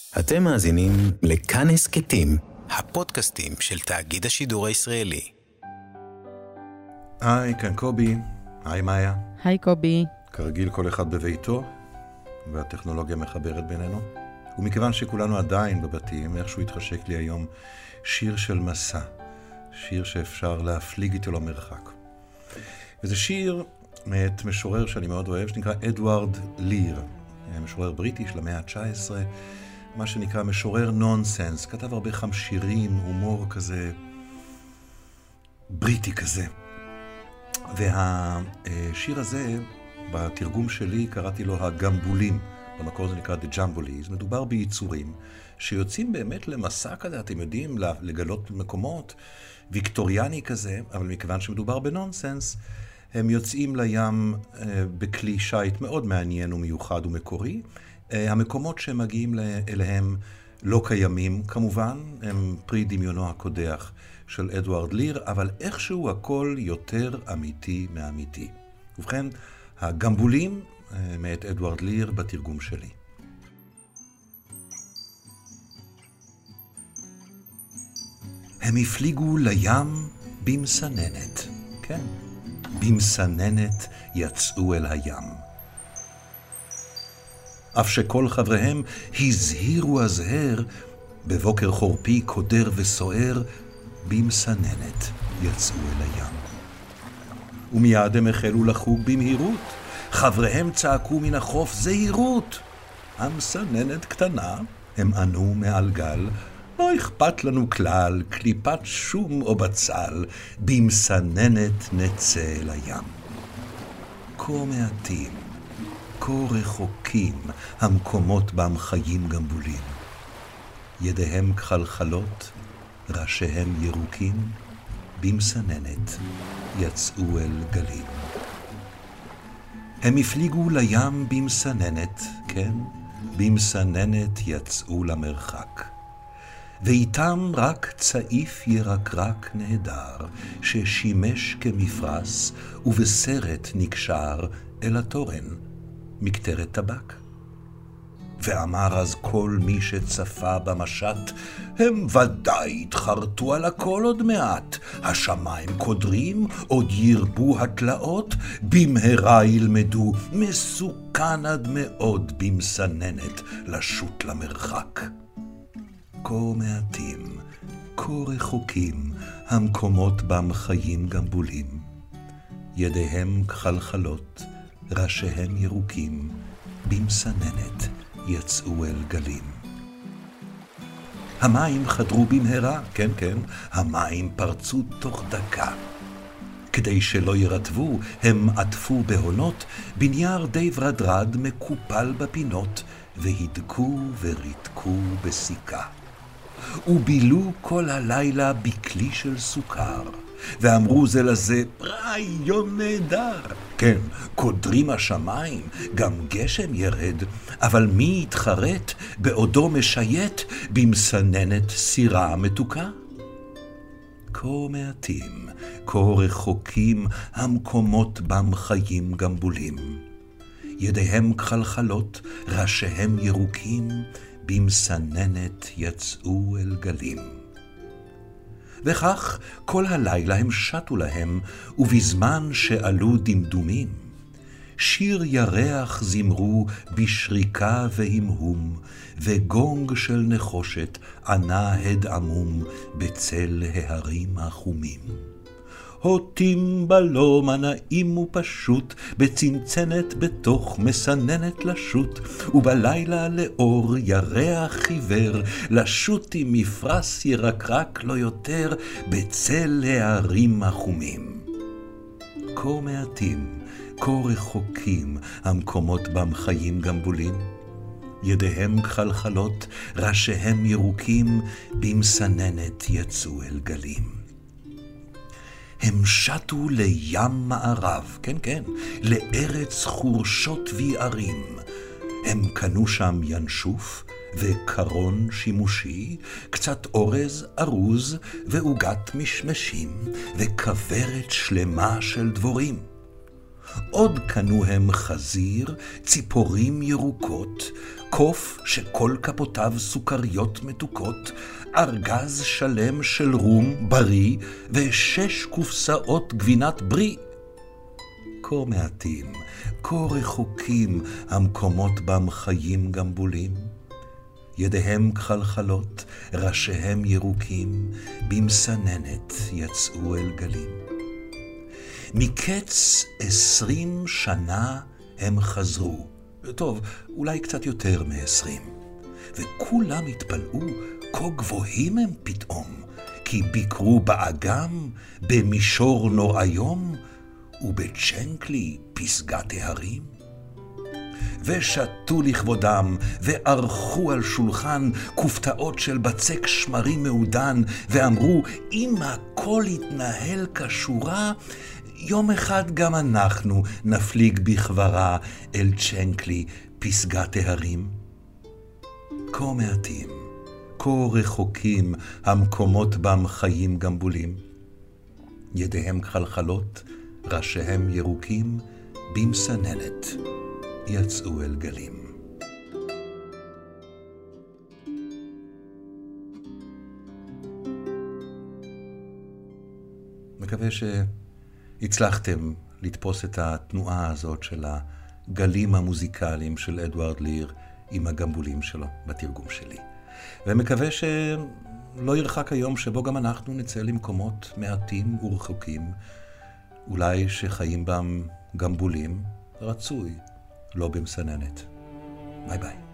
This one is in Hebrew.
אתם מאזינים לכאן הסכתים, הפודקאסטים של תאגיד השידור הישראלי. היי, כאן קובי. היי, מאיה. היי, קובי. כרגיל כל אחד בביתו, והטכנולוגיה מחברת בינינו. ומכיוון שכולנו עדיין בבתים, איכשהו התחשק לי היום שיר של מסע. שיר שאפשר להפליג איתו למרחק. וזה שיר מאת משורר שאני מאוד אוהב, שנקרא אדוארד ליר. משורר בריטי של המאה ה-19, מה שנקרא משורר נונסנס. כתב הרבה חמשירים, הומור כזה, בריטי כזה. והשיר הזה, בתרגום שלי, קראתי לו הגמבולים. במקור זה נקרא The Jambolees. מדובר ביצורים שיוצאים באמת למסע כזה, אתם יודעים, לגלות מקומות, ויקטוריאני כזה, אבל מכיוון שמדובר בנונסנס, הם יוצאים לים בכלי שייט מאוד מעניין ומיוחד ומקורי. המקומות שהם מגיעים אליהם לא קיימים, כמובן, הם פרי דמיונו הקודח של אדוארד ליר, אבל איכשהו הכל יותר אמיתי מאמיתי. ובכן, הגמבולים מאת אדוארד ליר בתרגום שלי. הם הפליגו לים במסננת. כן, במסננת יצאו אל הים. אף שכל חבריהם הזהירו הזהר, בבוקר חורפי קודר וסוער, במסננת יצאו אל הים. ומיד הם החלו לחוג במהירות, חבריהם צעקו מן החוף זהירות. המסננת קטנה, הם ענו מעל גל, לא אכפת לנו כלל, קליפת שום או בצל, במסננת נצא אל הים. כה מעטים, כה רחוקים, המקומות בם חיים גמבולים. ידיהם כחלחלות, ראשיהם ירוקים, במסננת יצאו אל גלים. הם הפליגו לים במסננת, כן, במסננת יצאו למרחק. ואיתם רק צעיף ירקרק נהדר, ששימש כמפרס, ובסרט נקשר אל התורן, מקטרת טבק. ואמר אז כל מי שצפה במשט, הם ודאי התחרטו על הכל עוד מעט, השמיים קודרים, עוד ירבו התלאות, במהרה ילמדו, מסוכן עד מאוד במסננת לשוט למרחק. כה מעטים, כה רחוקים, המקומות בם חיים גמבולים. ידיהם כחלחלות, ראשיהם ירוקים, במסננת יצאו אל גלים. המים חדרו במהרה, כן, כן, המים פרצו תוך דקה. כדי שלא ירטבו, הם עטפו בהונות, בנייר די ורדרד מקופל בפינות, והדקו וריתקו בסיכה. ובילו כל הלילה בכלי של סוכר, ואמרו זה לזה, רעיון נהדר. כן, קודרים השמיים, גם גשם ירד, אבל מי יתחרט בעודו משייט במסננת סירה מתוקה? כה מעטים, כה רחוקים, המקומות בם חיים גמבולים. ידיהם כחלחלות, ראשיהם ירוקים, במסננת יצאו אל גלים. וכך כל הלילה הם שטו להם, ובזמן שעלו דמדומים, שיר ירח זמרו בשריקה והמהום, וגונג של נחושת ענה הד עמום בצל ההרים החומים. הוטים בלום הנעים ופשוט, בצנצנת בתוך מסננת לשוט, ובלילה לאור ירח חיוור, לשוט עם מפרס ירקרק לא יותר, בצל ההרים החומים. כה מעטים, כה רחוקים, המקומות בם חיים גמבולים. ידיהם כחלחלות, ראשיהם ירוקים, במסננת יצאו אל גלים. הם שטו לים מערב, כן, כן, לארץ חורשות ויערים. הם קנו שם ינשוף וקרון שימושי, קצת אורז ארוז ועוגת משמשים, וכברת שלמה של דבורים. עוד קנוהם חזיר, ציפורים ירוקות, קוף שכל כפותיו סוכריות מתוקות, ארגז שלם של רום בריא, ו6 קופסאות גבינת ברי. כה מעטים, כה רחוקים, המקומות בם חיים גמבולים. ידיהם כחלחלות, ראשיהם ירוקים, במסננת יצאו אל גלים. מקץ 20 שנה הם חזרו, טוב, אולי קצת יותר מ20, וכולם התפלאו, כה גבוהים הם פתאום, כי ביקרו באגם, במישור נוראיום, ובצ'נקלי פסגת ההרים. ושתו לכבודם, וערכו על שולחן כופתאות של בצק שמרים מעודן, ואמרו, אם הכל יתנהל כשורה, יום אחד גם אנחנו נפליג בכברה אל צ'נקלי פסגת ההרים. כה מעטים, כה רחוקים, המקומות בם חיים גמבולים. ידיהם כחלחלות, ראשיהם ירוקים, במסננת יצאו אל גלים. מקווה שהצלחתם לתפוס את התנועה הזאת של הגלים המוזיקליים של אדוארד ליר עם הגמבולים שלו בתרגום שלי. ומקווה שלא ירחק היום שבו גם אנחנו נצא למקומות מעטים ורחוקים, אולי שחיים בם גמבולים, רצוי, לא במסננת. ביי ביי.